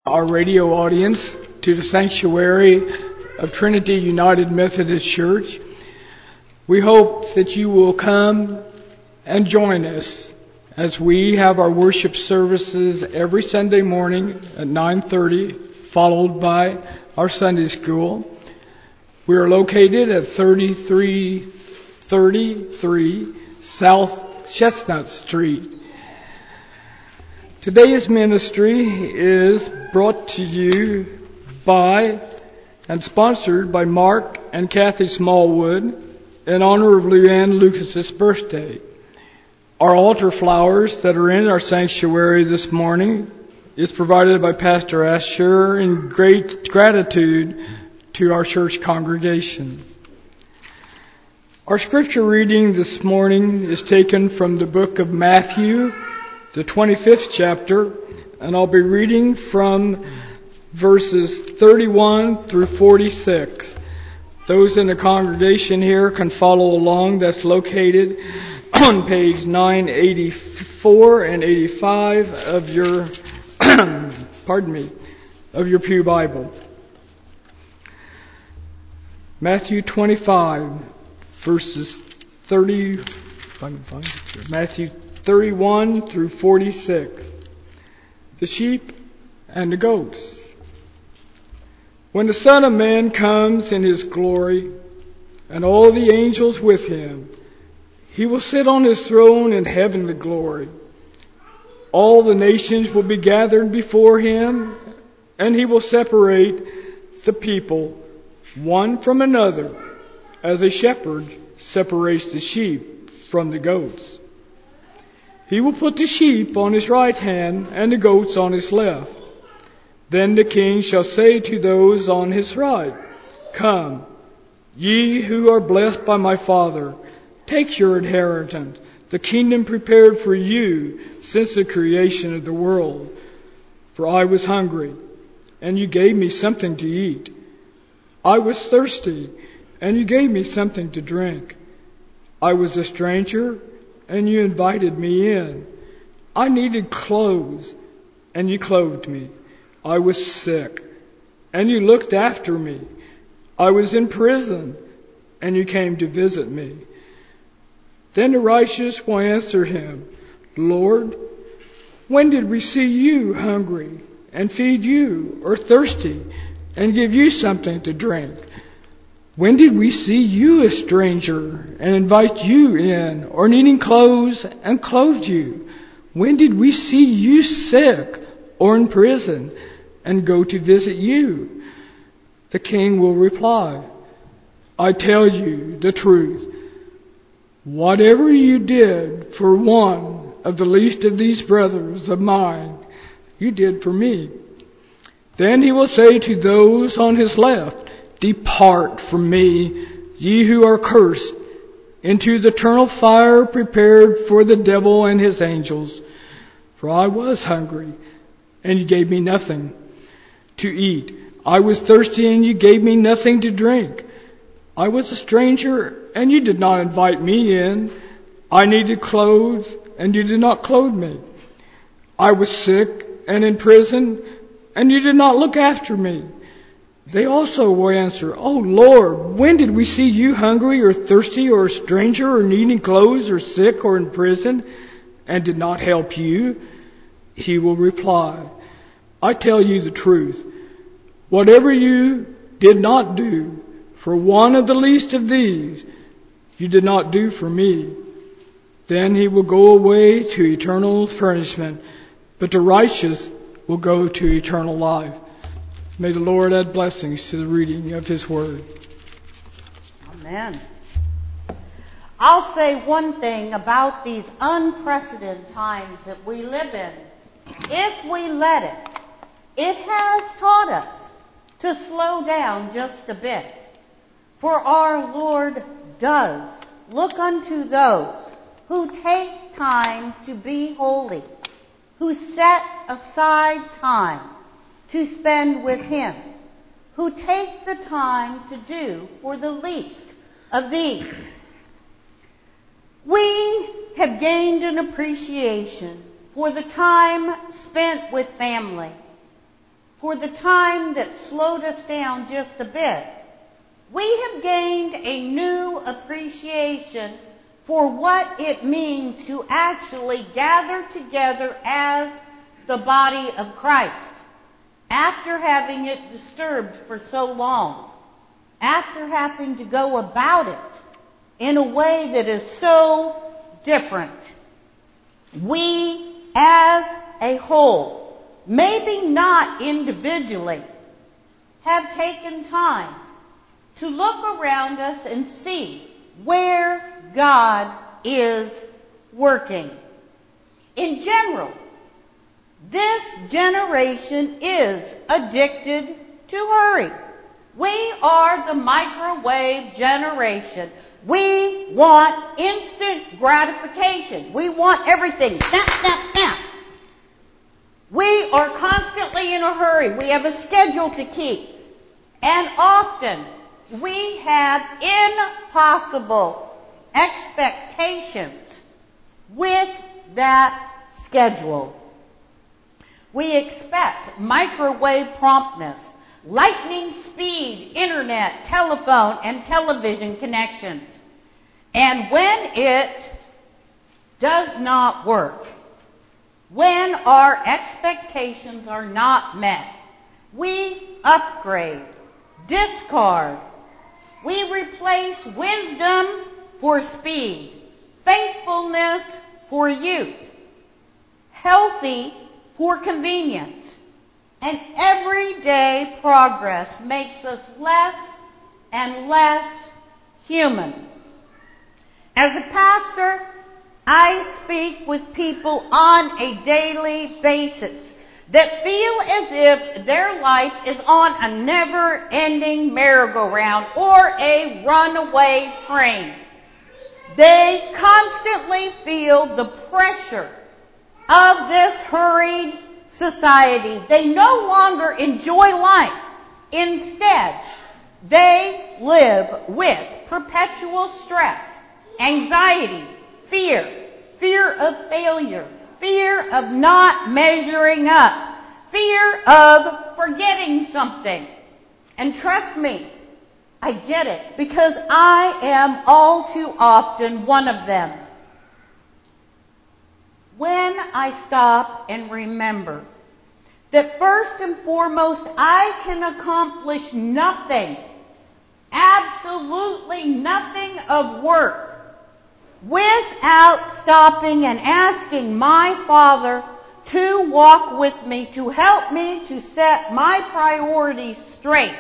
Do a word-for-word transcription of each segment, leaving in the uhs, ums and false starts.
our radio audience to the sanctuary of Trinity United Methodist Church. We hope that you will come and join us as we have our worship services every Sunday morning at nine thirty, followed by our Sunday school. We are located at thirty-three thirty-three South Chestnut Street. Today's ministry is brought to you by and sponsored by Mark and Kathy Smallwood in honor of Luann Lucas's birthday. Our altar flowers that are in our sanctuary this morning is provided by Pastor Asher in great gratitude to our church congregation. Our scripture reading this morning is taken from the book of Matthew, the twenty-fifth chapter, and I'll be reading from verses thirty-one through forty-six. Those in the congregation here can follow along. That's located on page nine eighty-four and eighty-five of your, pardon me, of your pew Bible. Matthew twenty-five, verses thirty, if I can find it here. Matthew thirty-one through forty-six. The sheep and the goats. When the Son of Man comes in his glory, and all the angels with him, he will sit on his throne in heavenly glory. All the nations will be gathered before him, and he will separate the people one from another, as a shepherd separates the sheep from the goats. He will put the sheep on his right hand and the goats on his left. Then the king shall say to those on his right, "Come, ye who are blessed by my Father, take your inheritance, the kingdom prepared for you since the creation of the world. For I was hungry, and you gave me something to eat. I was thirsty, and you gave me something to drink. I was a stranger, and you invited me in. I needed clothes, and you clothed me. I was sick, and you looked after me. I was in prison, and you came to visit me." Then the righteous will answer him, "Lord, when did we see you hungry and feed you, or thirsty and give you something to drink? When did we see you a stranger and invite you in, or needing clothes and clothed you? When did we see you sick or in prison and go to visit you?" The king will reply, "I tell you the truth. Whatever you did for one of the least of these brothers of mine, you did for me." Then he will say to those on his left, "Depart from me, ye who are cursed, into the eternal fire prepared for the devil and his angels. For I was hungry, and you gave me nothing to eat. I was thirsty, and you gave me nothing to drink. I was a stranger, and you did not invite me in. I needed clothes, and you did not clothe me. I was sick and in prison, and you did not look after me." They also will answer, "Oh Lord, when did we see you hungry or thirsty or a stranger or needing clothes or sick or in prison and did not help you?" He will reply, "I tell you the truth. Whatever you did not do for one of the least of these, you did not do for me." Then he will go away to eternal punishment, but the righteous will go to eternal life. May the Lord add blessings to the reading of his word. Amen. I'll say one thing about these unprecedented times that we live in. If we let it, it has taught us to slow down just a bit. For our Lord does look unto those who take time to be holy, who set aside time to spend with him, who take the time to do for the least of these. We have gained an appreciation for the time spent with family, for the time that slowed us down just a bit, we have gained a new appreciation for what it means to actually gather together as the body of Christ after having it disturbed for so long, after having to go about it in a way that is so different. We as a whole, maybe not individually, have taken time to look around us and see where God is working. In general, this generation is addicted to hurry. We are the microwave generation. We want instant gratification. We want everything snap, snap, snap. We are constantly in a hurry. We have a schedule to keep. And often we have impossible expectations with that schedule. We expect microwave promptness, lightning speed, internet, telephone, and television connections. And when it does not work, when our expectations are not met, we upgrade, discard. We replace wisdom for speed, faithfulness for youth, healthy for convenience, and everyday progress makes us less and less human. As a pastor, I speak with people on a daily basis that feel as if their life is on a never-ending merry-go-round or a runaway train. They constantly feel the pressure of this hurried society. They no longer enjoy life. Instead, they live with perpetual stress, anxiety, fear, fear of failure, fear of not measuring up, fear of forgetting something. And trust me, I get it, because I am all too often one of them. When I stop and remember that first and foremost I can accomplish nothing, absolutely nothing of worth, without stopping and asking my Father to walk with me, to help me to set my priorities straight,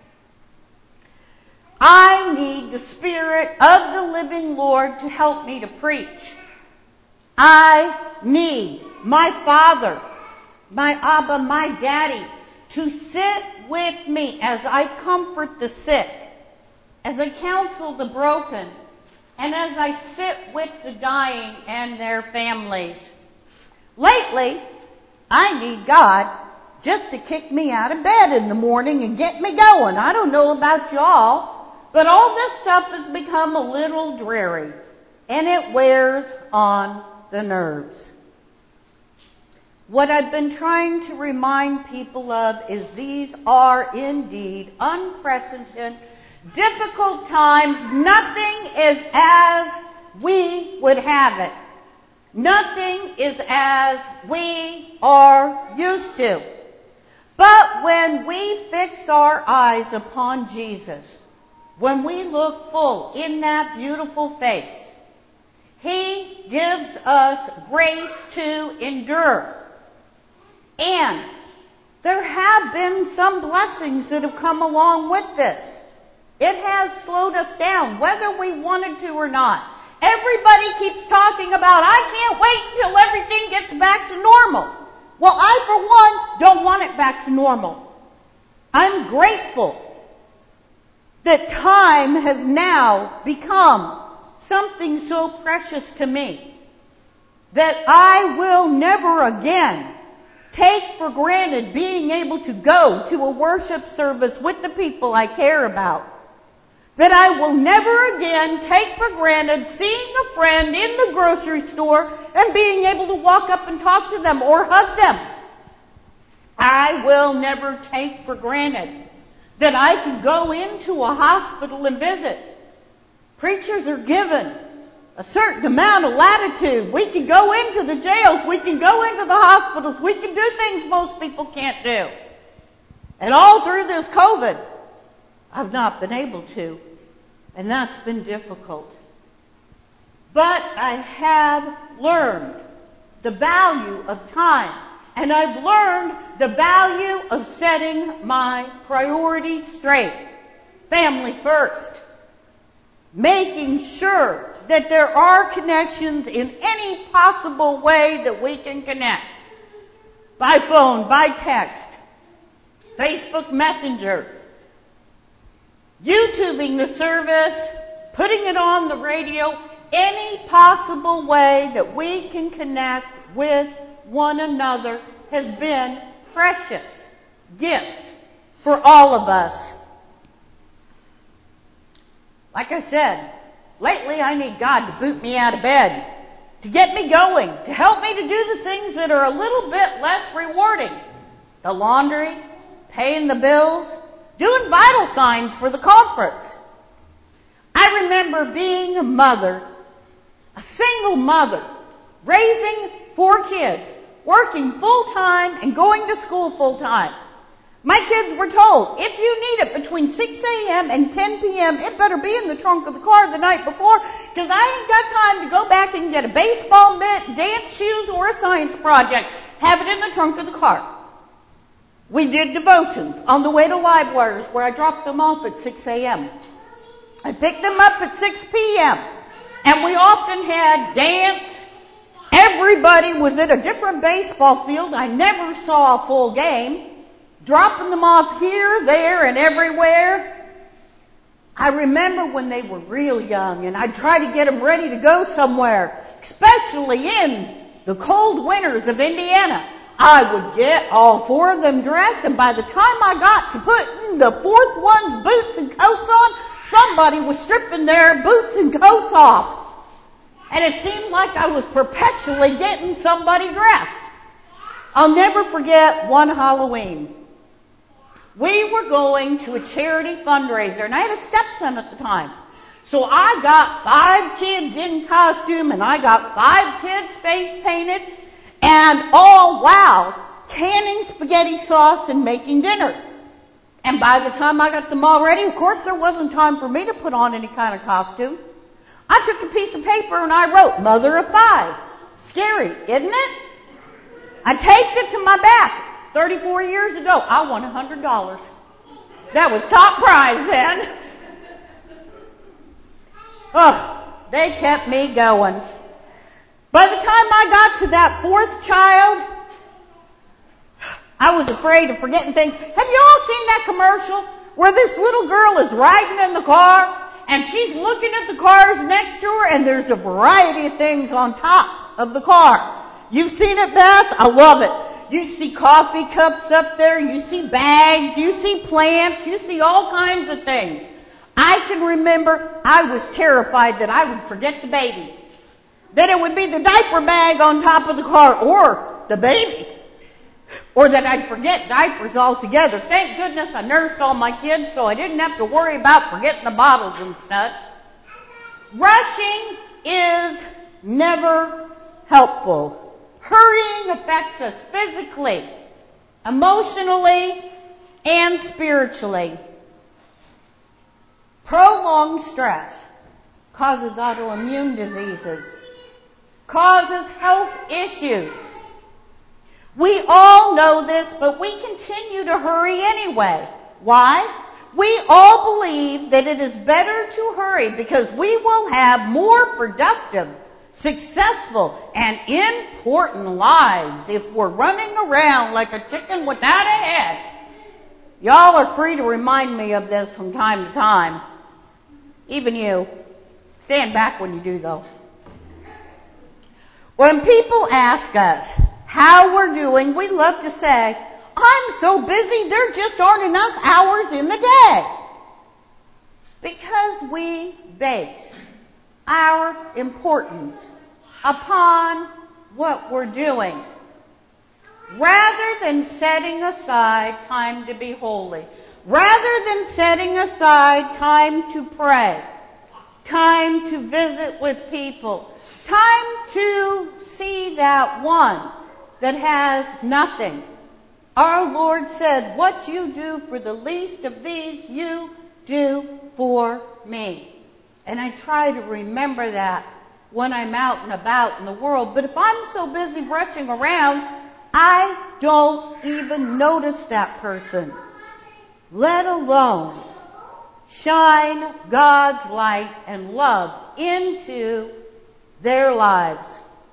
I need the Spirit of the living Lord to help me to preach. I need my Father, my Abba, my Daddy, to sit with me as I comfort the sick, as I counsel the broken, and as I sit with the dying and their families. Lately, I need God just to kick me out of bed in the morning and get me going. I don't know about y'all, but all this stuff has become a little dreary, and it wears on the nerves. What I've been trying to remind people of is these are indeed unprecedented, difficult times. Nothing is as we would have it. Nothing is as we are used to. But when we fix our eyes upon Jesus, when we look full in that beautiful face, He gives us grace to endure. And there have been some blessings that have come along with this. It has slowed us down, whether we wanted to or not. Everybody keeps talking about, I can't wait until everything gets back to normal. Well, I, for one, don't want it back to normal. I'm grateful that time has now become something so precious to me that I will never again take for granted being able to go to a worship service with the people I care about. That I will never again take for granted seeing a friend in the grocery store and being able to walk up and talk to them or hug them. I will never take for granted that I can go into a hospital and visit. Preachers are given a certain amount of latitude. We can go into the jails. We can go into the hospitals. We can do things most people can't do. And all through this COVID, I've not been able to. And that's been difficult. But I have learned the value of time. And I've learned the value of setting my priorities straight. Family first. Making sure that there are connections in any possible way that we can connect. By phone, by text, Facebook Messenger, YouTubing the service, putting it on the radio, any possible way that we can connect with one another has been precious gifts for all of us. Like I said, lately I need God to boot me out of bed, to get me going, to help me to do the things that are a little bit less rewarding. The laundry, paying the bills, doing vital signs for the conference. I remember being a mother, a single mother, raising four kids, working full-time and going to school full-time. My kids were told, if you need it between six a.m. and ten p.m., it better be in the trunk of the car the night before, because I ain't got time to go back and get a baseball mitt, dance shoes, or a science project. Have it in the trunk of the car. We did devotions on the way to Livewires, where I dropped them off at six a.m. I picked them up at six p.m. And we often had dance. Everybody was at a different baseball field. I never saw a full game. Dropping them off here, there, and everywhere. I remember when they were real young, and I'd try to get them ready to go somewhere, especially in the cold winters of Indiana. I would get all four of them dressed, and by the time I got to putting the fourth one's boots and coats on, somebody was stripping their boots and coats off. And it seemed like I was perpetually getting somebody dressed. I'll never forget one Halloween. We were going to a charity fundraiser, and I had a stepson at the time. So I got five kids in costume, and I got five kids face painted, and all while canning spaghetti sauce and making dinner. And by the time I got them all ready, of course there wasn't time for me to put on any kind of costume. I took a piece of paper and I wrote, Mother of Five. Scary, isn't it? I taped it to my back. thirty-four years ago, I won one hundred dollars. That was top prize then. Oh, they kept me going. By the time I got to that fourth child, I was afraid of forgetting things. Have you all seen that commercial where this little girl is riding in the car and she's looking at the cars next to her and there's a variety of things on top of the car? You've seen it, Beth? I love it. You see coffee cups up there, you see bags, you see plants, you see all kinds of things. I can remember I was terrified that I would forget the baby. That it would be the diaper bag on top of the car, or the baby. Or that I'd forget diapers altogether. Thank goodness I nursed all my kids, so I didn't have to worry about forgetting the bottles and such. Rushing is never helpful. Hurrying affects us physically, emotionally, and spiritually. Prolonged stress causes autoimmune diseases, causes health issues. We all know this, but we continue to hurry anyway. Why? We all believe that it is better to hurry because we will have more productive, successful, and important lives if we're running around like a chicken without a head. Y'all are free to remind me of this from time to time. Even you. Stand back when you do, though. When people ask us how we're doing, we love to say, I'm so busy, there just aren't enough hours in the day. Because we base our importance upon what we're doing. rather than setting aside time to be holy, rather than setting aside time to pray, time to visit with people, time to see that one that has nothing. Our Lord said, what you do for the least of these, you do for me. And I try to remember that when I'm out and about in the world. But if I'm so busy rushing around, I don't even notice that person, let alone shine God's light and love into their lives.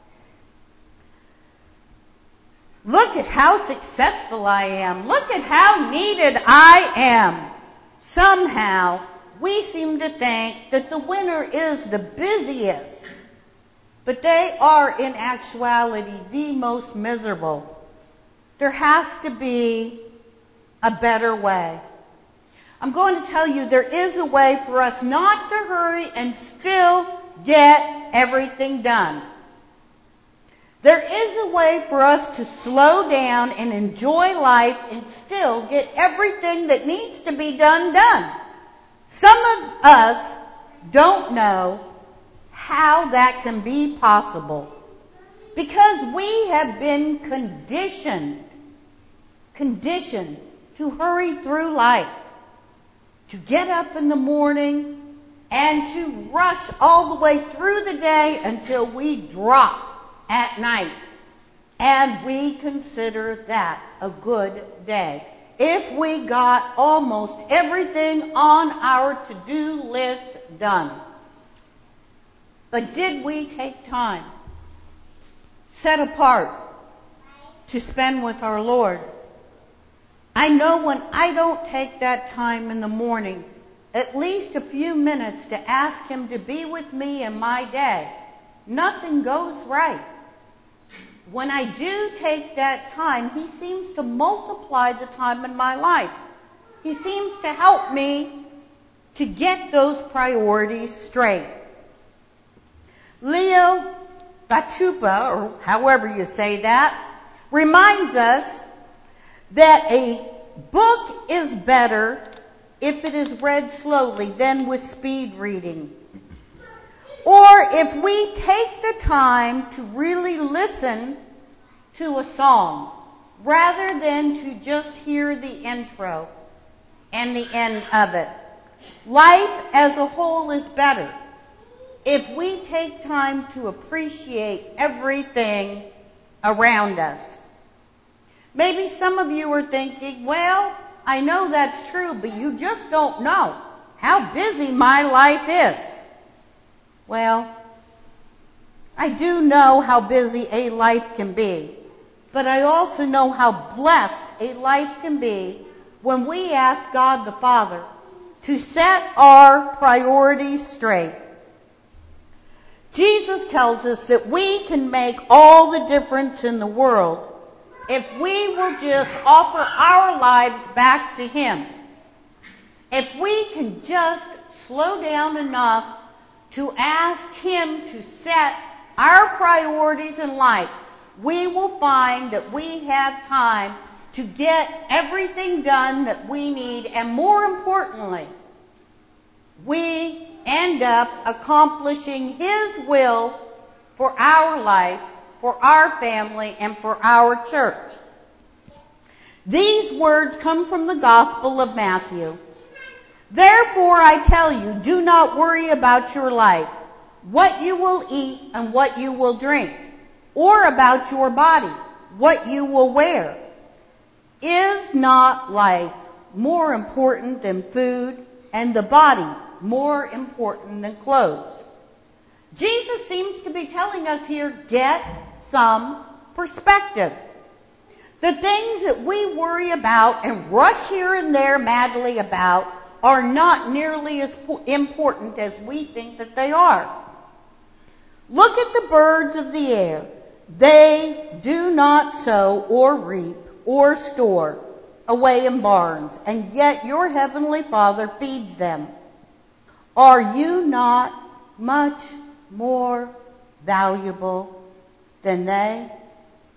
Look at how successful I am. Look at how needed I am. Somehow, we seem to think that the winner is the busiest, but they are in actuality the most miserable. There has to be a better way. I'm going to tell you there is a way for us not to hurry and still get everything done. There is a way for us to slow down and enjoy life and still get everything that needs to be done done. Some of us don't know how that can be possible because we have been conditioned, conditioned to hurry through life, to get up in the morning and to rush all the way through the day until we drop at night. And we consider that a good day if we got almost everything on our to-do list done. But did we take time set apart to spend with our Lord? I know when I don't take that time in the morning, at least a few minutes to ask Him to be with me in my day, nothing goes right. When I do take that time, He seems to multiply the time in my life. He seems to help me to get those priorities straight. Leo Batupa, or however you say that, reminds us that a book is better if it is read slowly than with speed reading. Or if we take the time to really listen to a song rather than to just hear the intro and the end of it. Life as a whole is better if we take time to appreciate everything around us. Maybe some of you are thinking, well, I know that's true, but you just don't know how busy my life is. Well, I do know how busy a life can be, but I also know how blessed a life can be when we ask God the Father to set our priorities straight. Jesus tells us that we can make all the difference in the world if we will just offer our lives back to Him. If we can just slow down enough to ask Him to set our priorities in life, we will find that we have time to get everything done that we need, and more importantly, we end up accomplishing His will for our life, for our family, and for our church. These words come from the Gospel of Matthew. Therefore, I tell you, do not worry about your life, what you will eat and what you will drink, or about your body, what you will wear. Is not life more important than food, and the body more important than clothes? Jesus seems to be telling us here, get some perspective. The things that we worry about and rush here and there madly about are not nearly as important as we think that they are. Look at the birds of the air. They do not sow or reap or store away in barns, and yet your heavenly Father feeds them. Are you not much more valuable than they?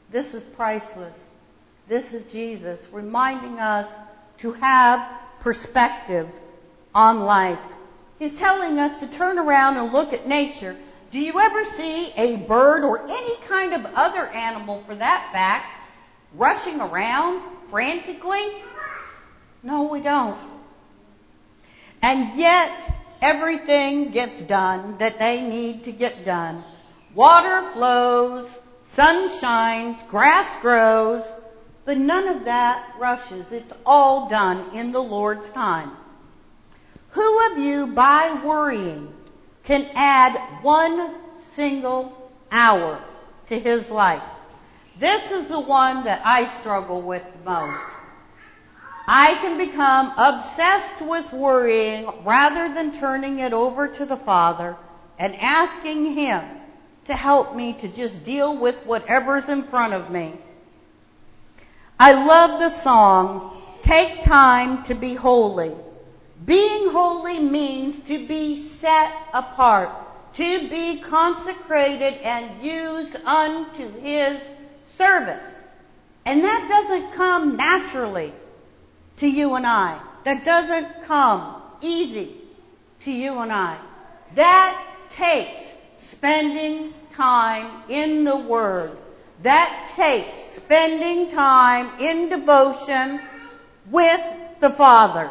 This is priceless. This is Jesus reminding us to have perspective on life. He's telling us to turn around and look at nature. Do you ever see a bird or any kind of other animal, for that fact, rushing around frantically? No, we don't. And yet, everything gets done that they need to get done. Water flows, sun shines, grass grows, but none of that rushes. It's all done in the Lord's time. Who of you, by worrying, can add one single hour to his life? This is the one that I struggle with the most. I can become obsessed with worrying rather than turning it over to the Father and asking Him to help me to just deal with whatever's in front of me. I love the song, "Take Time to Be Holy." Being holy means to be set apart, to be consecrated and used unto His service. And that doesn't come naturally to you and I. That doesn't come easy to you and I. That takes spending time in the Word. That takes spending time in devotion with the Father.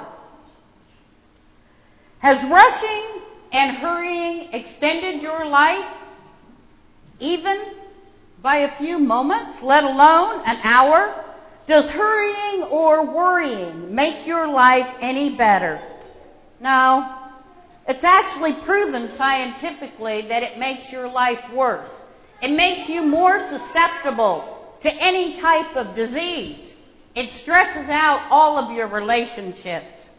Has rushing and hurrying extended your life even by a few moments, let alone an hour? Does hurrying or worrying make your life any better? No. It's actually proven scientifically that it makes your life worse. It makes you more susceptible to any type of disease. It stresses out all of your relationships.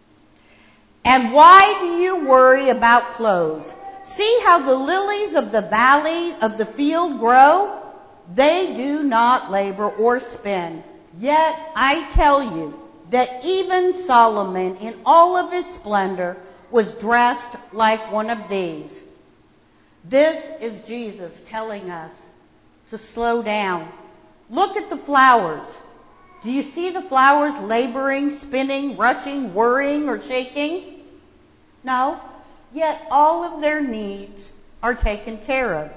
And why do you worry about clothes? See how the lilies of the valley of the field grow? They do not labor or spin. Yet I tell you that even Solomon in all of his splendor was dressed like one of these. This is Jesus telling us to slow down. Look at the flowers. Do you see the flowers laboring, spinning, rushing, worrying, or shaking? No. Yet all of their needs are taken care of.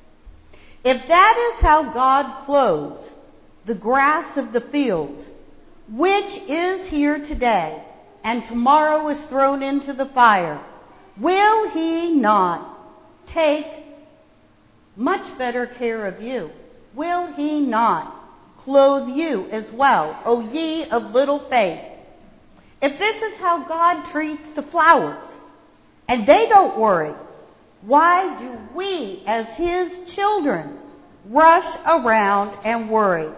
If that is how God clothes the grass of the fields, which is here today and tomorrow is thrown into the fire, will He not take much better care of you? Will He not clothe you as well, O ye of little faith? If this is how God treats the flowers, and they don't worry, why do we as His children rush around and worry?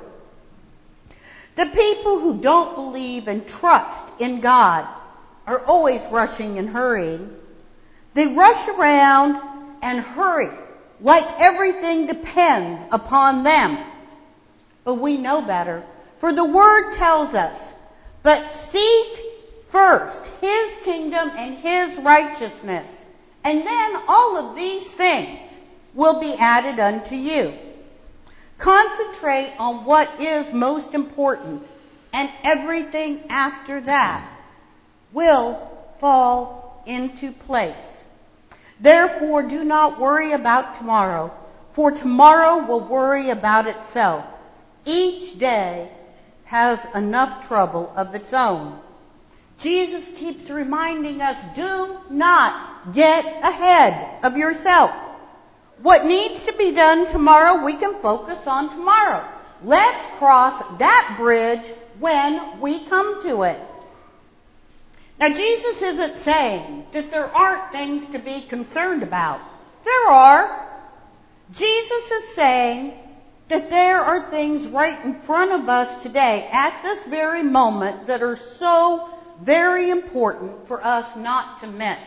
The people who don't believe and trust in God are always rushing and hurrying. They rush around and hurry like everything depends upon them. But we know better, for the Word tells us, but seek first His kingdom and His righteousness, and then all of these things will be added unto you. Concentrate on what is most important, and everything after that will fall into place. Therefore, do not worry about tomorrow, for tomorrow will worry about itself. Each day has enough trouble of its own. Jesus keeps reminding us, do not get ahead of yourself. What needs to be done tomorrow, we can focus on tomorrow. Let's cross that bridge when we come to it. Now, Jesus isn't saying that there aren't things to be concerned about. There are. Jesus is saying that there are things right in front of us today, at this very moment, that are so very important for us not to miss.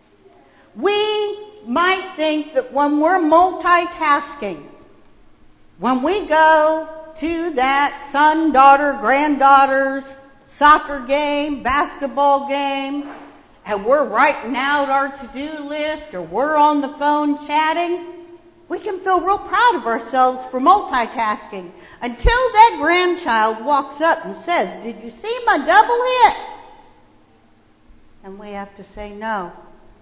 We might think that when we're multitasking, when we go to that son, daughter, granddaughter's soccer game, basketball game, and we're writing out our to-do list or we're on the phone chatting, We can feel real proud of ourselves for multitasking until that grandchild walks up and says, "Did you see my double hit?" And we have to say no.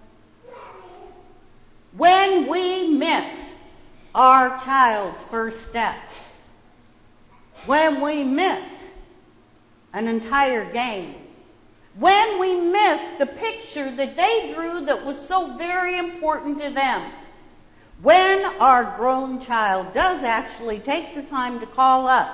When we miss our child's first steps, when we miss an entire game, when we miss the picture that they drew that was so very important to them, when our grown child does actually take the time to call us,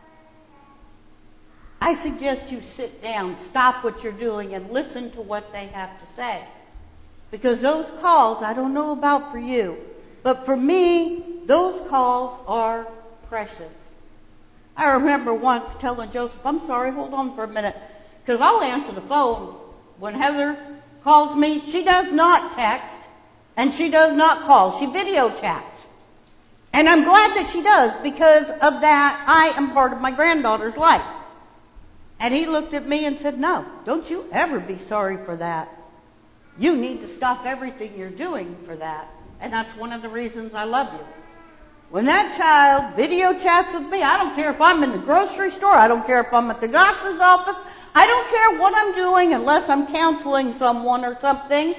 I suggest you sit down, stop what you're doing, and listen to what they have to say. Because those calls, I don't know about for you, but for me, those calls are precious. I remember once telling Joseph, "I'm sorry, hold on for a minute," because I'll answer the phone when Heather calls me. She does not text, and she does not call. She video chats. And I'm glad that she does, because of that, I am part of my granddaughter's life. And he looked at me and said, "No, don't you ever be sorry for that. You need to stop everything you're doing for that." And that's one of the reasons I love you. When that child video chats with me, I don't care if I'm in the grocery store, I don't care if I'm at the doctor's office, I don't care what I'm doing unless I'm counseling someone or something.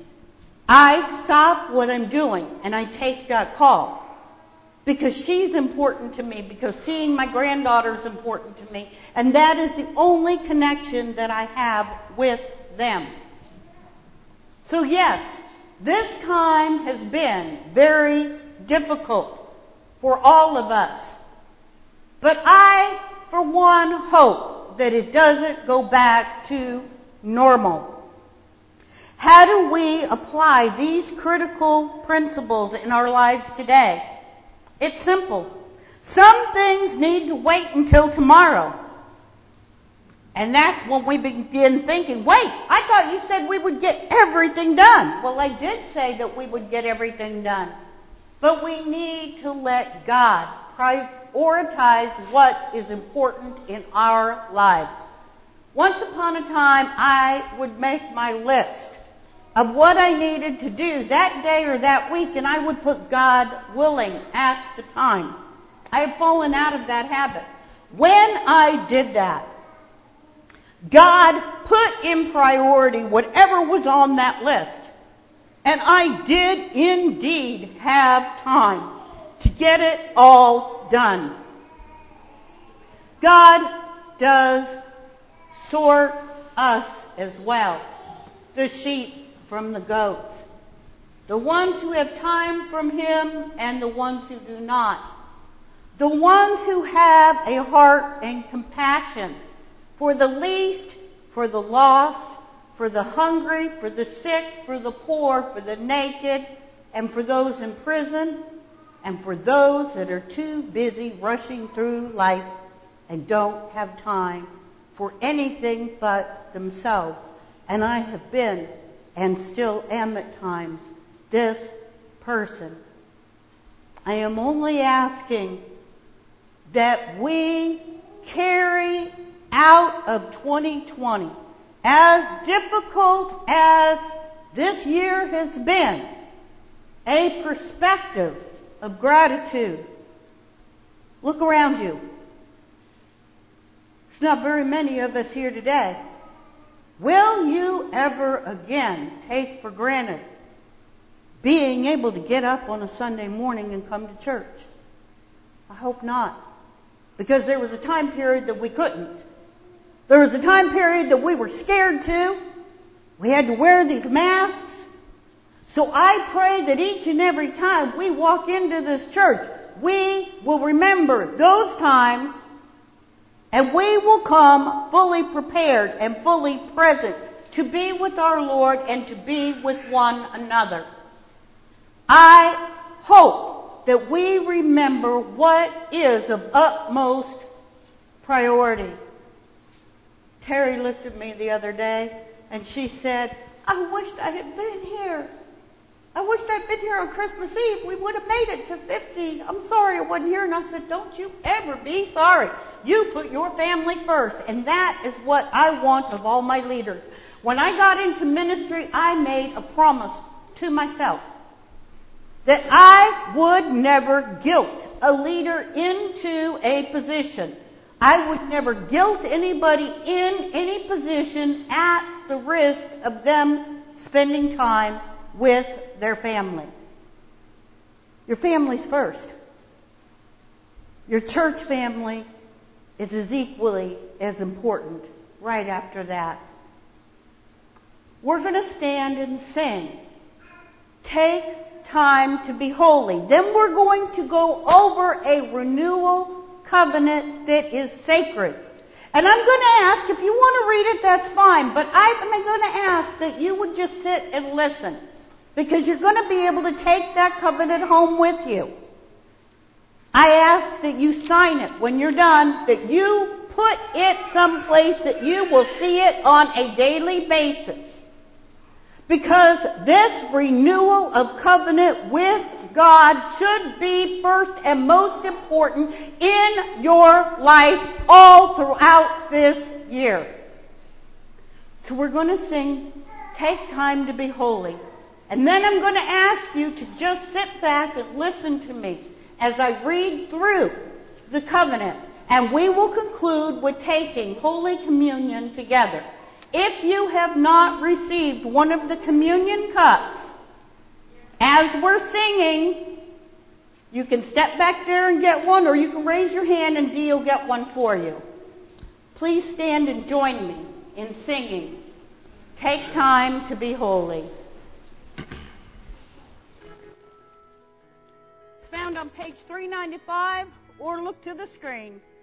I stop what I'm doing and I take that call. Because she's important to me, because seeing my granddaughter is important to me, and that is the only connection that I have with them. So yes, this time has been very difficult for all of us. But I, for one, hope that it doesn't go back to normal. How do we apply these critical principles in our lives today? It's simple. Some things need to wait until tomorrow. And that's when we begin thinking, wait, I thought you said we would get everything done. Well, I did say that we would get everything done. But we need to let God prioritize what is important in our lives. Once upon a time, I would make my list of what I needed to do that day or that week, and I would put God willing at the time. I have fallen out of that habit. When I did that, God put in priority whatever was on that list. And I did indeed have time to get it all done. God does sort us as well, the sheep from the goats, the ones who have time from Him and the ones who do not, the ones who have a heart and compassion for the least, for the lost, for the hungry, for the sick, for the poor, for the naked, and for those in prison, and for those that are too busy rushing through life and don't have time for anything but themselves. And I have been, and still am at times, this person. I am only asking that we carry out of twenty twenty, as difficult as this year has been, a perspective of gratitude. Look around you. There's not very many of us here today. Will you ever again take for granted being able to get up on a Sunday morning and come to church? I hope not. Because there was a time period that we couldn't. There was a time period that we were scared to. We had to wear these masks. So I pray that each and every time we walk into this church, we will remember those times, and we will come fully prepared and fully present to be with our Lord and to be with one another. I hope that we remember what is of utmost priority. Terry looked at me the other day and she said, "I wished I had been here. I wished I'd been here on Christmas Eve. We would have made it to fifty. I'm sorry I wasn't here." And I said, "Don't you ever be sorry. You put your family first." And that is what I want of all my leaders. When I got into ministry, I made a promise to myself that I would never guilt a leader into a position. I would never guilt anybody in any position at the risk of them spending time with their family. Your family's first. Your church family is as equally as important right after that. We're going to stand and sing. Take time to be holy. Then we're going to go over a renewal covenant that is sacred. And I'm going to ask, if you want to read it, that's fine. But I'm going to ask that you would just sit and listen. Because you're going to be able to take that covenant home with you. I ask that you sign it when you're done, that you put it someplace that you will see it on a daily basis. Because this renewal of covenant with God should be first and most important in your life all throughout this year. So we're going to sing, Take Time to Be Holy. And then I'm going to ask you to just sit back and listen to me as I read through the covenant. And we will conclude with taking Holy Communion together. If you have not received one of the communion cups, as we're singing, you can step back there and get one, or you can raise your hand and Dee will get one for you. Please stand and join me in singing, Take Time to Be Holy. It's found on page three ninety-five, or look to the screen.